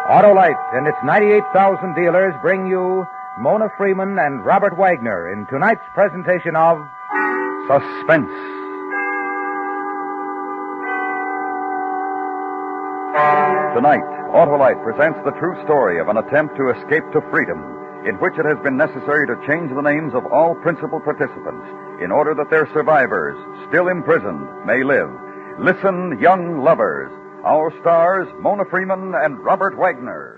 Autolite and its 98,000 dealers bring you Mona Freeman and Robert Wagner in tonight's presentation of Suspense. Tonight, Autolite presents the true story of an attempt to escape to freedom, in which it has been necessary to change the names of all principal participants in order that their survivors, still imprisoned, may live. Listen, young lovers. Our stars, Mona Freeman and Robert Wagner.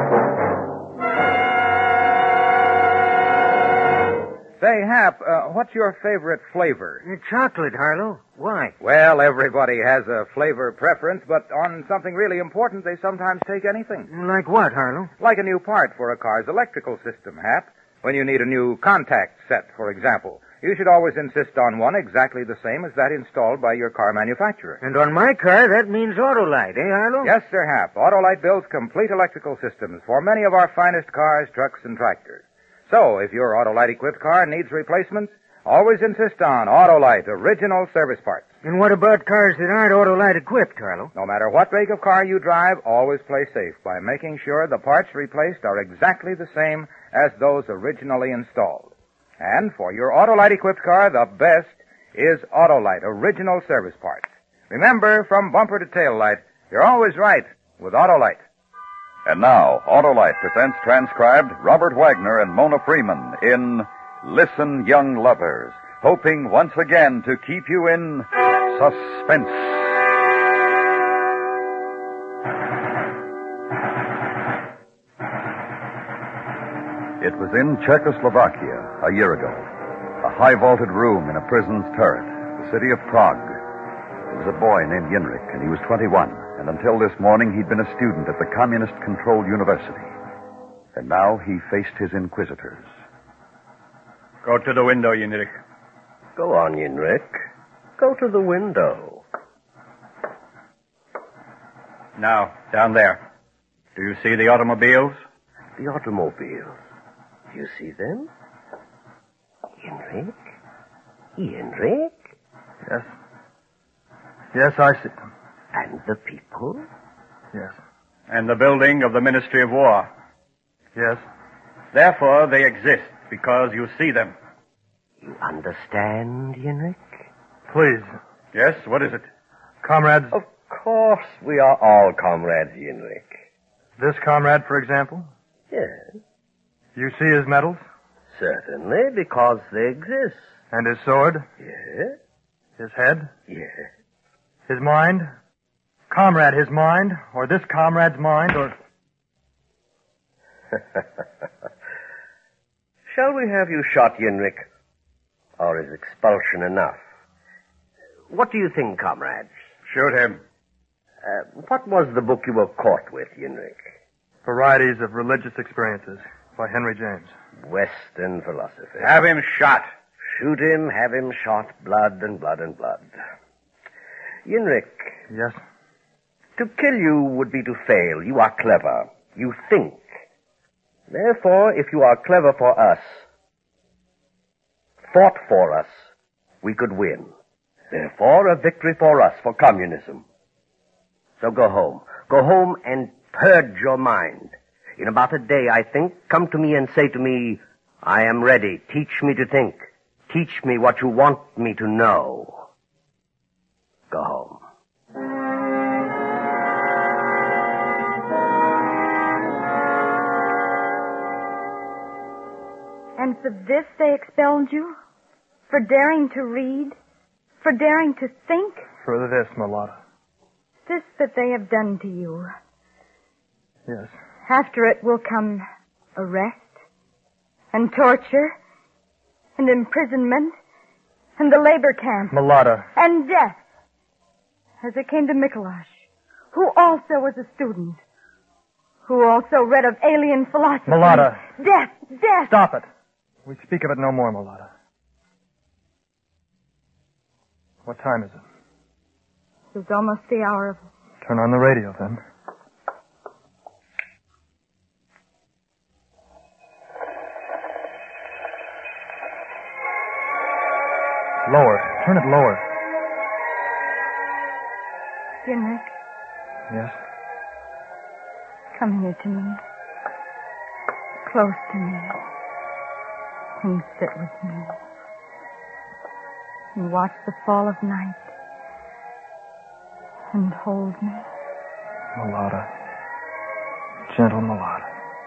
Say, Hap, what's your favorite flavor? Chocolate, Harlow. Why? Well, everybody has a flavor preference, but on something really important, they sometimes take anything. Like what, Harlow? Like a new part for a car's electrical system, Hap. When you need a new contact set, for example, you should always insist on one exactly the same as that installed by your car manufacturer. And on my car, that means Autolite, eh, Harlow? Yes, sir, Hap. Autolite builds complete electrical systems for many of our finest cars, trucks, and tractors. So, if your Autolite-equipped car needs replacements, always insist on Autolite original service parts. And what about cars that aren't Autolite equipped, Harlow? No matter what make of car you drive, always play safe by making sure the parts replaced are exactly the same as those originally installed. And for your Autolite-equipped car, the best is Autolite original service parts. Remember, from bumper to tail light, you're always right with Autolite. And now, Autolite presents transcribed Robert Wagner and Mona Freeman in Listen, Young Lovers, hoping once again to keep you in suspense. It was in Czechoslovakia a year ago. A high-vaulted room in a prison's turret, the city of Prague. There was a boy named Yenrik, and he was 21. And until this morning, he'd been a student at the communist-controlled university. And now he faced his inquisitors. Go to the window, Yenrik. Go on, Yenrik. Go to the window. Now, down there. Do you see the automobiles? The automobiles. Do you see them? Yenrik? Yenrik? Yes. Yes, I see them. And the people? Yes. And the building of the Ministry of War? Yes. Therefore, they exist, because you see them. You understand, Yenrik? Please. Yes, what is it? Comrades. Of course we are all comrades, Yenrik. This comrade, for example? Yes. You see his medals? Certainly, because they exist. And his sword? Yes. His head? Yes. His mind? Comrade, his mind? Or this comrade's mind? Or... Shall we have you shot, Yenrik? Or is expulsion enough? What do you think, comrades? Shoot him. What was the book you were caught with, Yenrik? Varieties of Religious Experiences by Henry James. Western philosophy. Have him shot. Shoot him, have him shot, blood and blood and blood. Yenrik. Yes? To kill you would be to fail. You are clever. You think. Therefore, if you are clever for us, fought for us, we could win. Therefore, a victory for us, for communism. So go home. Go home and purge your mind. In about a day, I think, come to me and say to me, I am ready. Teach me to think. Teach me what you want me to know. Go home. And for this they expelled you? For daring to read? For daring to think? For this, Mulata. This that they have done to you. Yes. After it will come arrest, and torture, and imprisonment, and the labor camp. Mulata. And death. As it came to Mikolash, who also was a student, who also read of alien philosophy. Mulata. Death, death. Stop it. We speak of it no more, Mulata. What time is it? It's almost the hour of... Turn on the radio, then. Lower. Turn it lower. Yenrik, Yes? Come here to me. Close to me. And sit with me. And watch the fall of night. And hold me. Mulata. Gentle Mulata.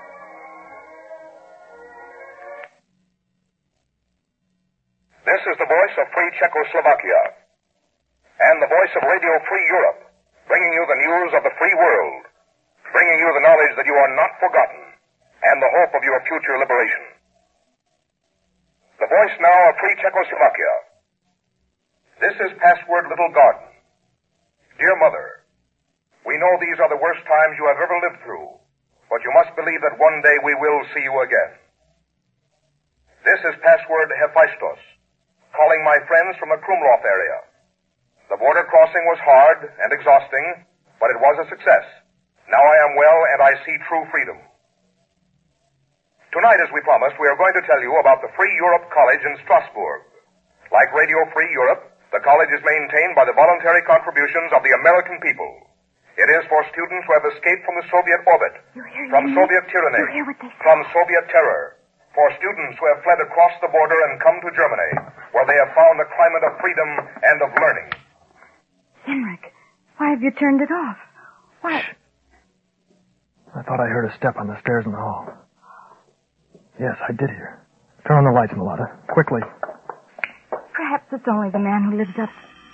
This is the voice of Free Czechoslovakia and the voice of Radio Free Europe, bringing you the news of the free world, bringing you the knowledge that you are not forgotten and the hope of your future liberation. The voice now of Free Czechoslovakia. This is Password Little Garden. Dear Mother, we know these are the worst times you have ever lived through, but you must believe that one day we will see you again. This is Password Hephaistos, calling my friends from the Krumlov area. The border crossing was hard and exhausting, but it was a success. Now I am well and I see true freedom. Tonight, as we promised, we are going to tell you about the Free Europe College in Strasbourg. Like Radio Free Europe, the college is maintained by the voluntary contributions of the American people. It is for students who have escaped from the Soviet orbit, from Soviet tyranny, from Soviet terror, for students who have fled across the border and come to Germany, where they have found a climate of freedom and of learning. Henrik, why have you turned it off? Why? Shh. I thought I heard a step on the stairs in the hall. Yes, I did hear. Turn on the lights, Mulata. Quickly. Perhaps it's only the man who lives up.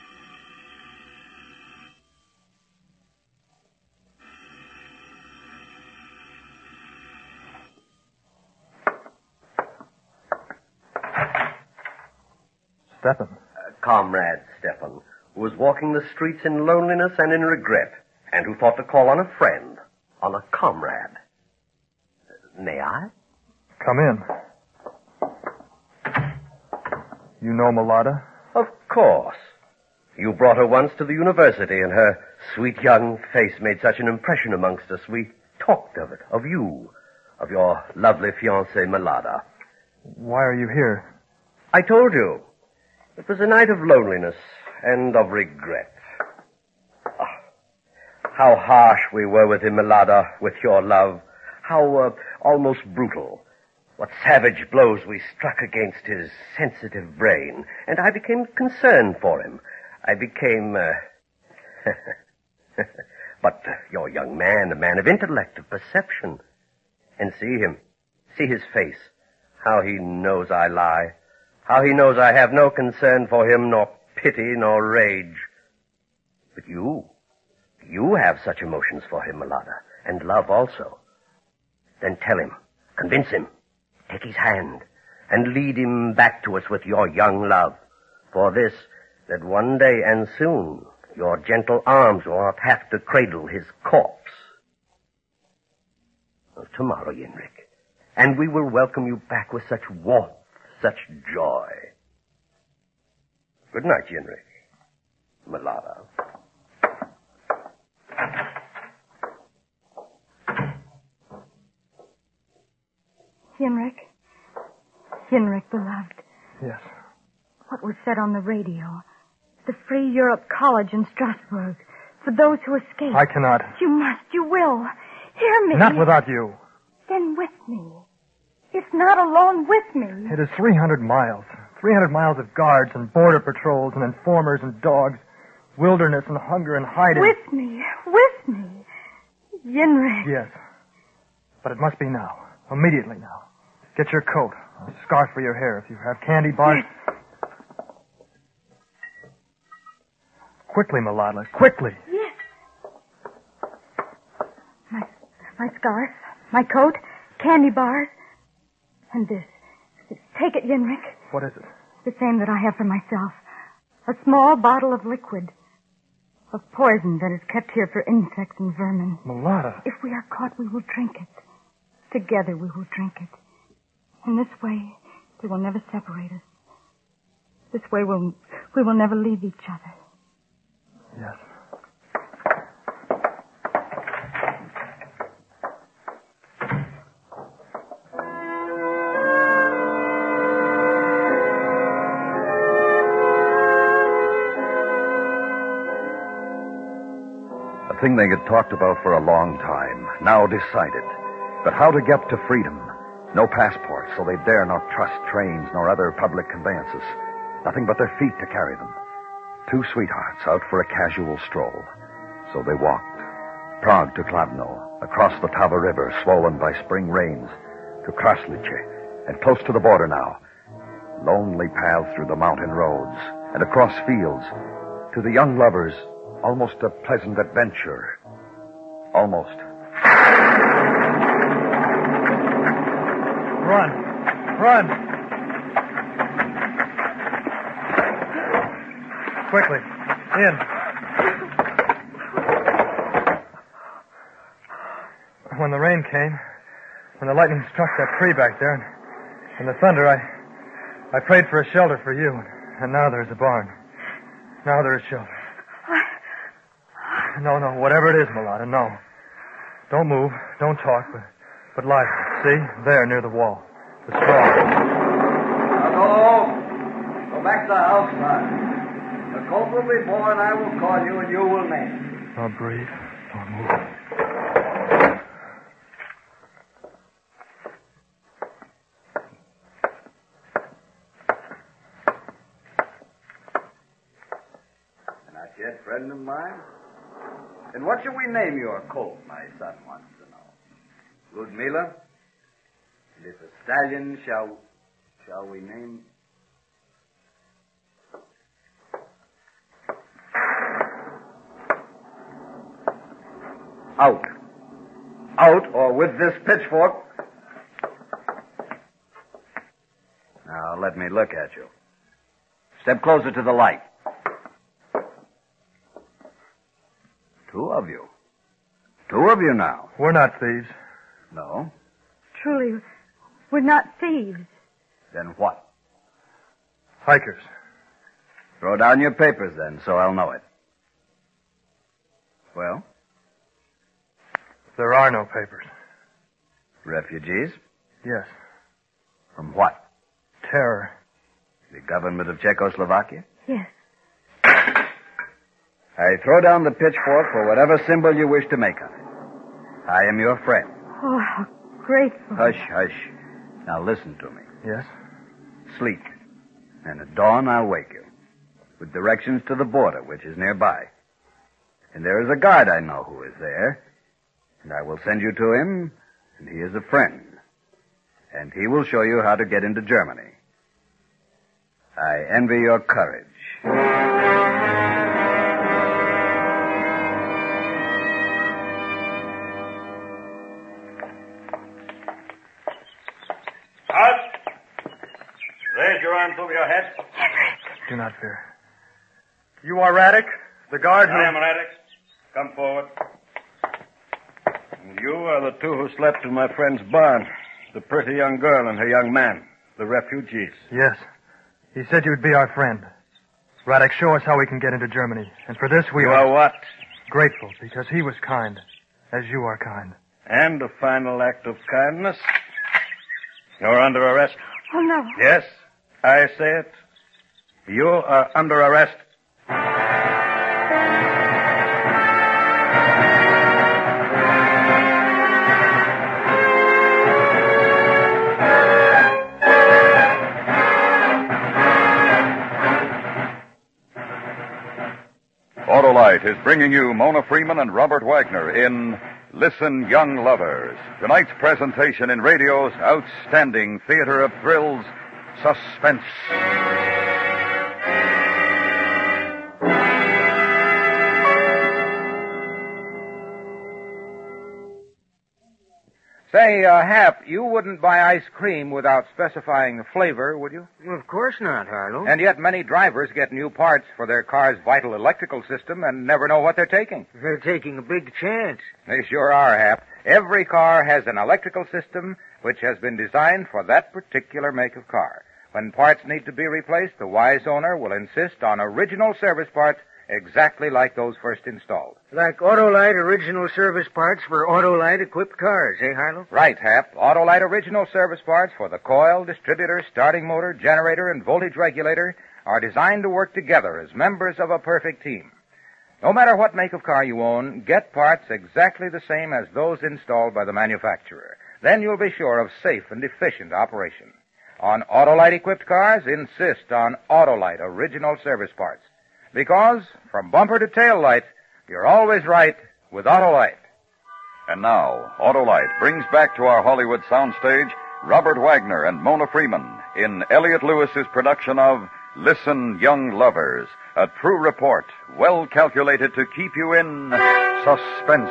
Stefan. Comrade Stefan, who was walking the streets in loneliness and in regret, and who thought to call on a friend, on a comrade. May I? Come in. You know Mulata? Of course. You brought her once to the university, and her sweet young face made such an impression amongst us. We talked of it, of you, of your lovely fiancée, Mulata. Why are you here? I told you. It was a night of loneliness and of regret. Ah, how harsh we were with him, Mulata, with your love. How almost brutal. What savage blows we struck against his sensitive brain. And I became concerned for him. I became... But you're a young man, a man of intellect, of perception. And see him. See his face. How he knows I lie. How he knows I have no concern for him, nor pity, nor rage. But you have such emotions for him, Mulata, and love also. Then tell him, convince him, take his hand, and lead him back to us with your young love. For this, that one day and soon, your gentle arms will not have to cradle his corpse. Tomorrow, Yenrik, and we will welcome you back with such warmth, such joy. Good night, Yenrik. Mulata. Henrik, beloved. Yes. What was said on the radio? The Free Europe College in Strasbourg. For those who escaped. I cannot. You must. You will. Hear me. Not without you. Then with me. If not alone, with me. It is 300 miles. 300 miles of guards and border patrols and informers and dogs. Wilderness and hunger and hiding. With me. With me. Yenrik. Yes. But it must be now. Immediately now. Get your coat. A scarf for your hair. If you have candy bars. Yes. Quickly, Mulata. Quickly. Yes. My scarf. My coat. Candy bars. And this. Take it, Yenrik. What is it? The same that I have for myself. A small bottle of liquid. Of poison that is kept here for insects and vermin. Mulata. If we are caught, we will drink it. Together we will drink it. In this way, they will never separate us. This way we will never leave each other. Yes. A thing they had talked about for a long time, now decided. But how to get to freedom? No passports, so they dare not trust trains nor other public conveyances. Nothing but their feet to carry them. Two sweethearts out for a casual stroll. So they walked. Prague to Kladno, across the Tava River, swollen by spring rains, to Kraslice, and close to the border now. Lonely paths through the mountain roads, and across fields. To the young lovers, almost a pleasant adventure. Almost. Run! Run! Quickly. In. When the rain came, when the lightning struck that tree back there, and the thunder, I prayed for a shelter for you. And now there's a barn. Now there is shelter. No, whatever it is, Mulata, no. Don't move, don't talk, but lie there. See? There, near the wall. The straw. Now go home. Go back to the house, son. The colt will be born, I will call you, and you will name. Don't breathe. Don't move. Not yet, friend of mine? Then what shall we name your colt, my son wants to know? Ludmila? And if a stallion shall we name... Out. Out, or with this pitchfork. Now, let me look at you. Step closer to the light. Two of you. Two of you now. We're not thieves. No? Truly, we're not thieves. Then what? Hikers. Throw down your papers, then, so I'll know it. Well? There are no papers. Refugees? Yes. From what? Terror. The government of Czechoslovakia? Yes. I throw down the pitchfork for whatever symbol you wish to make of it. I am your friend. Oh, how grateful. Hush, hush. Now listen to me. Yes? Sleep. And at dawn I'll wake you. With directions to the border, which is nearby. And there is a guard I know who is there. And I will send you to him, and he is a friend. And he will show you how to get into Germany. I envy your courage. Raise your arms over your head. Do not fear. You are Radek, the guard who... I am Radek. Come forward. And you are the two who slept in my friend's barn. The pretty young girl and her young man. The refugees. Yes. He said you'd be our friend. Radek, show us how we can get into Germany. And for this we You are what? grateful, because he was kind, as you are kind. And a final act of kindness. You're under arrest. Oh, no. Yes, I say it. You are under arrest. Autolite is bringing you Mona Freeman and Robert Wagner in Listen, Young Lovers, tonight's presentation in radio's outstanding theater of thrills, Suspense. Say, Hap, you wouldn't buy ice cream without specifying the flavor, would you? Of course not, Harlow. And yet many drivers get new parts for their car's vital electrical system and never know what they're taking. They're taking a big chance. They sure are, Hap. Every car has an electrical system which has been designed for that particular make of car. When parts need to be replaced, the wise owner will insist on original service parts exactly like those first installed. Like Autolite original service parts for Autolite-equipped cars, eh, Harlow? Right, Hap. Autolite original service parts for the coil, distributor, starting motor, generator, and voltage regulator are designed to work together as members of a perfect team. No matter what make of car you own, get parts exactly the same as those installed by the manufacturer. Then you'll be sure of safe and efficient operation. On Autolite equipped cars, insist on Autolite original service parts. Because, from bumper to tail light, you're always right with Autolite. And now, Autolite brings back to our Hollywood soundstage Robert Wagner and Mona Freeman in Elliot Lewis's production of Listen, Young Lovers, a true report, well calculated to keep you in suspense.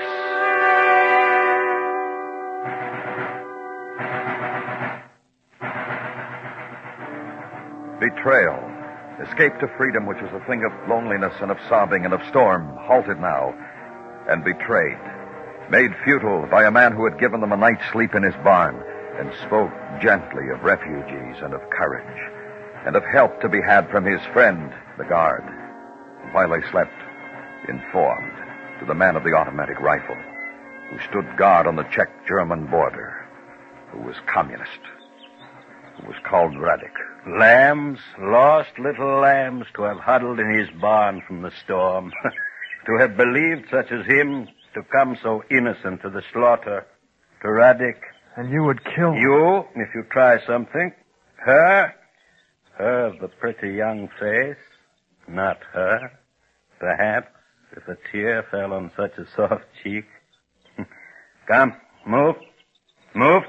Betrayal. Escape to freedom, which was a thing of loneliness and of sobbing and of storm, halted now, and betrayed. Made futile by a man who had given them a night's sleep in his barn and spoke gently of refugees and of courage and of help to be had from his friend, the guard. While they slept, informed to the man of the automatic rifle who stood guard on the Czech-German border, who was communist, who was called Radek. Lambs, lost little lambs, to have huddled in his barn from the storm. To have believed such as him to come so innocent to the slaughter. To Radek. And you would kill you, if you try something. Her of the pretty young face. Not her. Perhaps, if a tear fell on such a soft cheek. Come, move. Move.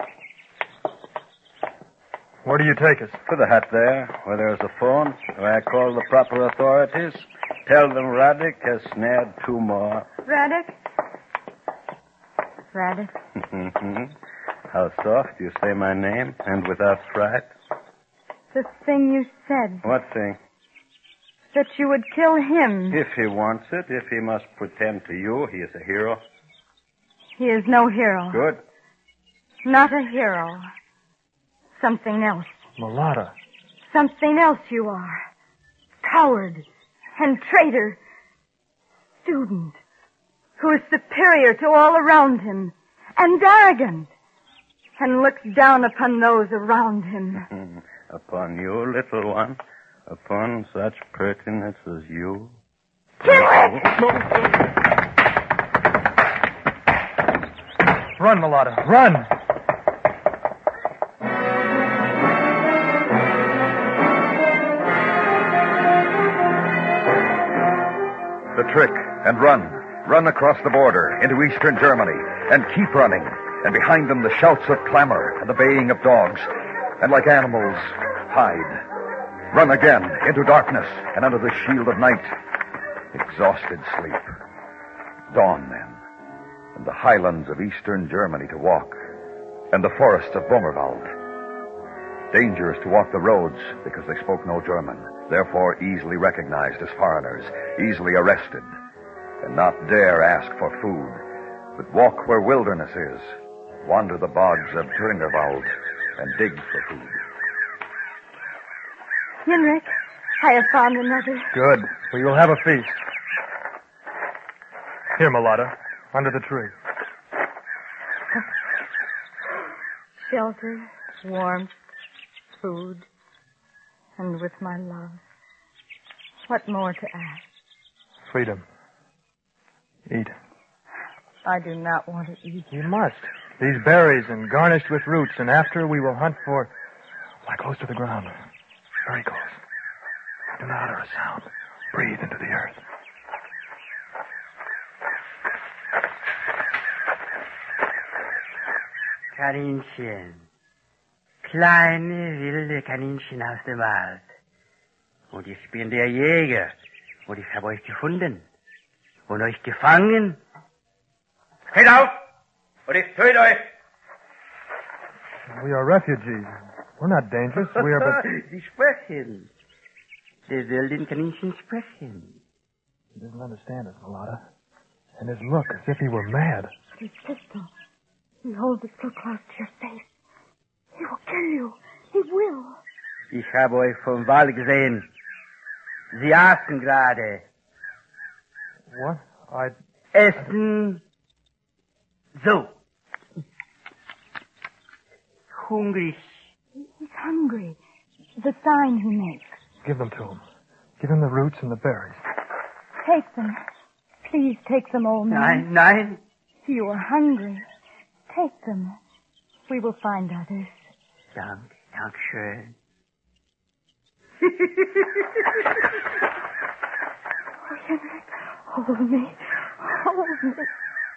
Where do you take us? To the hut there, where there's a phone, where I call the proper authorities. Tell them Radek has snared 2 more. Radek? Radek? How soft you say my name, and without fright. The thing you said. What thing? That you would kill him. If he wants it, if he must pretend to you he is a hero. He is no hero. Good. Not a hero. Something else. Mulata. Something else you are. Coward and traitor. Student who is superior to all around him and arrogant and looks down upon those around him. Upon you, little one. Upon such pertinence as you. Kill it! Run, Mulata, run! The trick, and run. Run across the border into eastern Germany, and keep running. And behind them the shouts of clamor and the baying of dogs. And like animals, hide. Run again into darkness and under the shield of night. Exhausted sleep. Dawn then, and the highlands of eastern Germany to walk, and the forests of Bomerwald. Dangerous to walk the roads because they spoke no German, therefore easily recognized as foreigners, easily arrested, and not dare ask for food, but walk where wilderness is, wander the bogs of Thuringerwald, and dig for food. Henrik, I have found another. Good. We will have a feast. Here, Mulata, under the tree. Shelter, warmth, food, and with my love. What more to ask? Freedom. Eat. I do not want to eat. You must. These berries and garnished with roots, and after we will hunt for... Lie close to the ground. Very close. Do not utter a sound. Breathe into the earth. Kaninchen. Kleine, wilde Kaninchen aus dem Wald. Und ich bin der Jäger. Und ich habe euch gefunden. Und euch gefangen. Steht auf! Und ich töte euch! We are refugees. We're not dangerous. We are but... Sie sprechen. Die wilden Kaninchen sprechen. He doesn't understand us, Mulata. And his look as if he were mad. His pistol. He holds it so close to your face. He will kill you. He will. Ich habe euch vom Wald gesehen. Sie aßen gerade. What? Essen. So. Hungrig. He's hungry. The sign he makes. Give them to him. Give him the roots and the berries. Take them. Please take them, old man. Nein. You are hungry. Take them. We will find others. Dankeschön. Oh, Henrik, hold me. Hold me.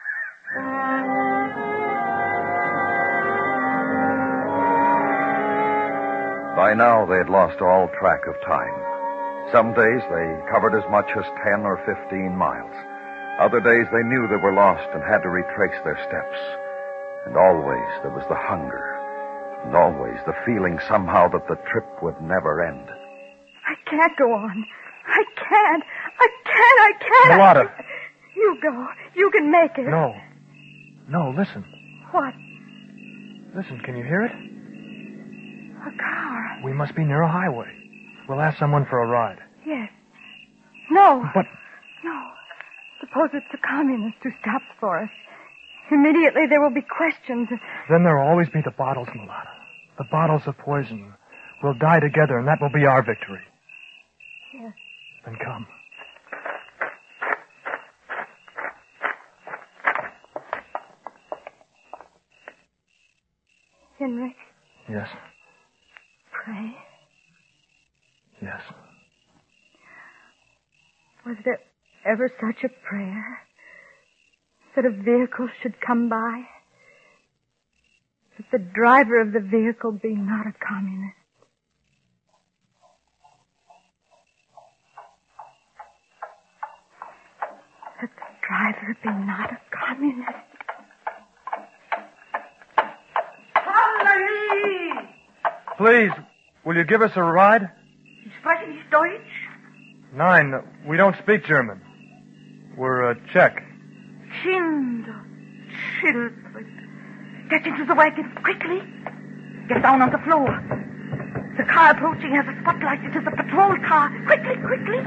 By now, they had lost all track of time. Some days they covered as much as 10 or 15 miles. Other days they knew they were lost and had to retrace their steps. And always there was the hunger. And always the feeling somehow that the trip would never end. I can't go on. I can't. I can't. Mulata. You go. You can make it. No. No, listen. What? Listen, can you hear it? A car. We must be near a highway. We'll ask someone for a ride. Yes. No. But... No. Suppose it's the communist who stops for us. Immediately there will be questions. Then there'll always be the bottles, Mulata. The bottles of poison. We'll die together, and that will be our victory. Yes. Then come. Henrik, Yes. pray. Yes. Was there ever such a prayer? That a vehicle should come by? That the driver of the vehicle be not a communist? That the driver be not a communist? Please, will you give us a ride? Sie sprechen nicht Deutsch? Nein, we don't speak German. We're Czech. Kinder, children. Get into the wagon, quickly. Get down on the floor. The car approaching has a spotlight. It is a patrol car. Quickly, quickly.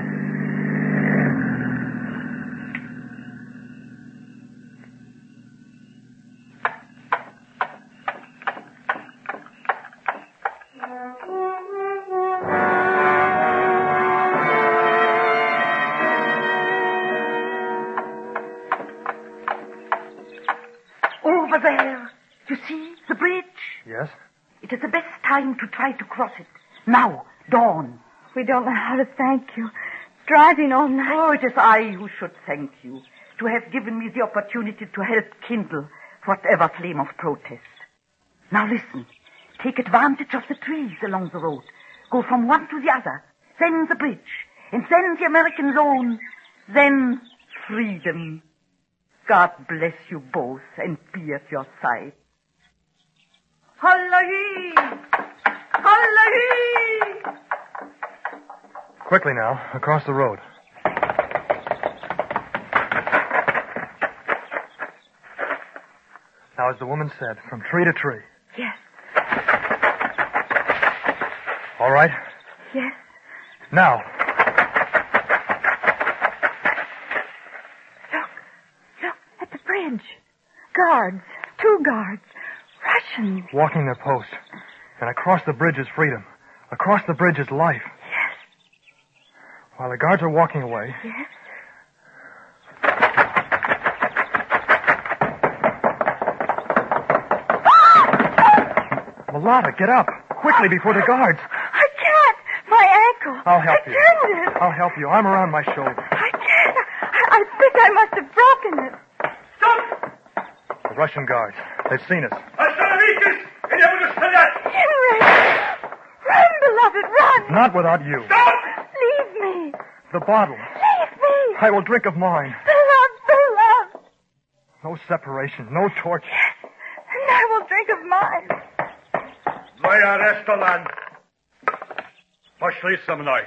Over there. You see the bridge? Yes? It is the best time to try to cross it. Now, dawn. We don't know how to thank you. Driving all night. Oh, it is I who should thank you to have given me the opportunity to help kindle whatever flame of protest. Now listen. Take advantage of the trees along the road. Go from one to the other. Then the bridge. And then the American zone. Then freedom. God bless you both and be at your side. Holla-hee! Holla-hee! Quickly now, across the road. Now, as the woman said, from tree to tree. Yes. All right? Yes. Now. Look at the bridge. Guards. 2 guards. Russians. Walking their post. And across the bridge is freedom. Across the bridge is life. Yes. While the guards are walking away. Yes. Mulata, get up. Quickly before the guards. I can't. My ankle. I'll help you. I turned it. I'll help you. Arm around my shoulder. I can't. I think I must have broken it. The Russian guards. They've seen us. Henry! Run, beloved, run! Not without you. Leave me. The bottle. Leave me. I will drink of mine. Beloved. No separation. No torture. Yes. And I will drink of mine. Moja restaurant. Пошли со мной.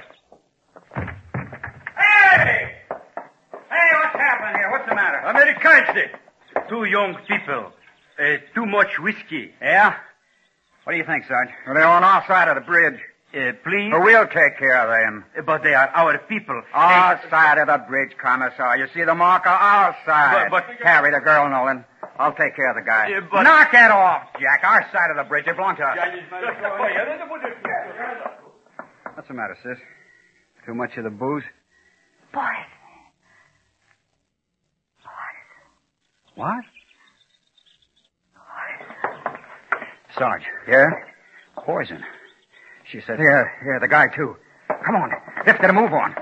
Hey! Hey, what's happening here? What's the matter? Американцы. 2 young people. Too much whiskey. Yeah? What do you think, Sarge? Well, they're on our side of the bridge. Please? But we'll take care of them. But they are our people. Our side of the bridge, Commissar. You see the marker? Our side. But Carry the girl, Nolan. I'll take care of the guy. but... Knock it off, Jack. Our side of the bridge. It belongs to us. What's the matter, sis? Too much of the booze? Boys. What? Sarge. Yeah? Poison. She said... Yeah, the guy, too. Come on. Let's get a move on.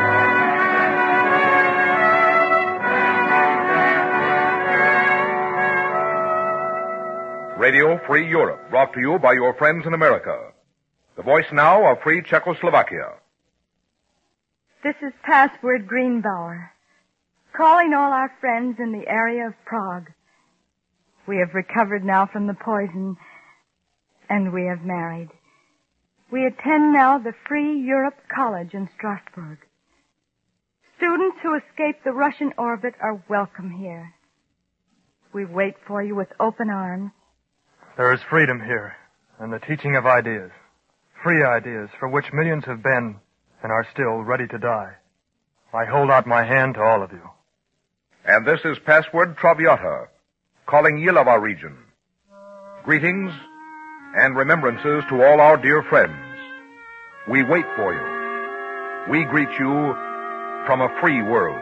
Radio Free Europe, brought to you by your friends in America. The voice now of Free Czechoslovakia. This is Password Greenbauer, calling all our friends in the area of Prague. We have recovered now from the poison, and we have married. We attend now the Free Europe College in Strasbourg. Students who escaped the Russian orbit are welcome here. We wait for you with open arms. There is freedom here, and the teaching of ideas. Free ideas for which millions have been and are still ready to die. I hold out my hand to all of you. And this is Password Traviata, calling Yilova region. Greetings and remembrances to all our dear friends. We wait for you. We greet you from a free world.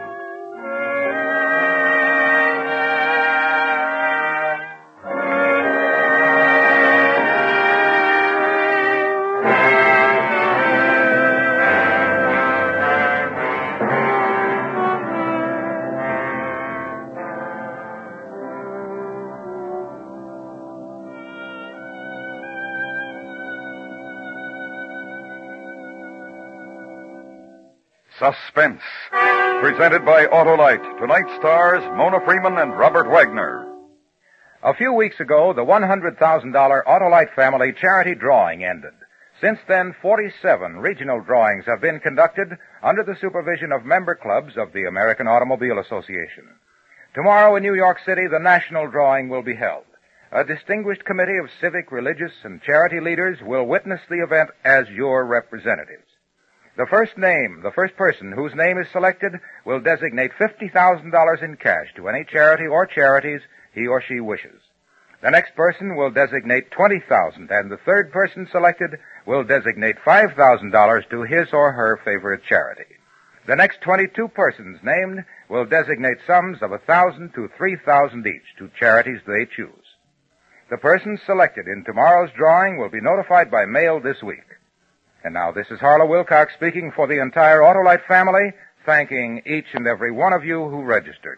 Suspense, presented by Autolite. Tonight stars Mona Freeman and Robert Wagner. A few weeks ago, the $100,000 Autolite family charity drawing ended. Since then, 47 regional drawings have been conducted under the supervision of member clubs of the American Automobile Association. Tomorrow in New York City, the national drawing will be held. A distinguished committee of civic, religious, and charity leaders will witness the event as your representatives. The first person whose name is selected will designate $50,000 in cash to any charity or charities he or she wishes. The next person will designate $20,000, and the third person selected will designate $5,000 to his or her favorite charity. The next 22 persons named will designate sums of $1,000 to $3,000 each to charities they choose. The persons selected in tomorrow's drawing will be notified by mail this week. And now, this is Harlow Wilcox speaking for the entire Autolite family, thanking each and every one of you who registered.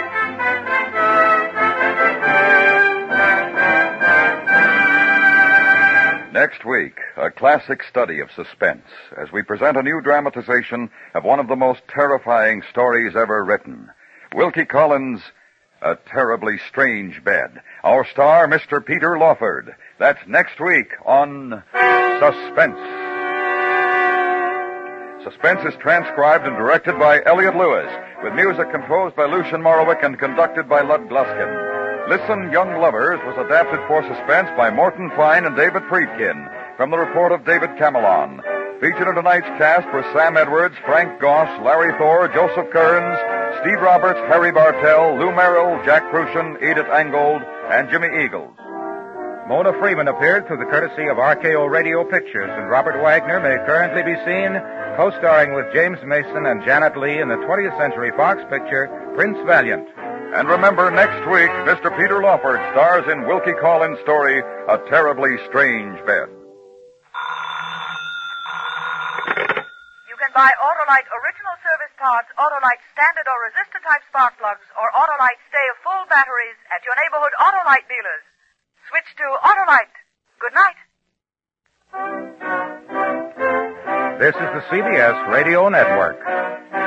Next week, a classic study of suspense as we present a new dramatization of one of the most terrifying stories ever written. Wilkie Collins' A Terribly Strange Bed. Our star, Mr. Peter Lawford. That's next week on Suspense. Suspense is transcribed and directed by Elliot Lewis, with music composed by Lucien Morawick and conducted by Lud Gluskin. Listen, Young Lovers was adapted for Suspense by Morton Fine and David Friedkin, from the report of David Camelon. Featured in tonight's cast were Sam Edwards, Frank Goss, Larry Thor, Joseph Kearns, Steve Roberts, Harry Bartell, Lou Merrill, Jack Crucian, Edith Angold, and Jimmy Eagles. Mona Freeman appeared through the courtesy of RKO Radio Pictures, and Robert Wagner may currently be seen co-starring with James Mason and Janet Leigh in the 20th Century Fox picture, Prince Valiant. And remember, next week, Mr. Peter Lawford stars in Wilkie Collins' story, A Terribly Strange Bed. You can buy Autolite original service parts, Autolite standard or resistor type spark plugs, or Autolite stay of full batteries at your neighborhood Autolite dealers. Switch to Autolite. Good night. This is the CBS Radio Network.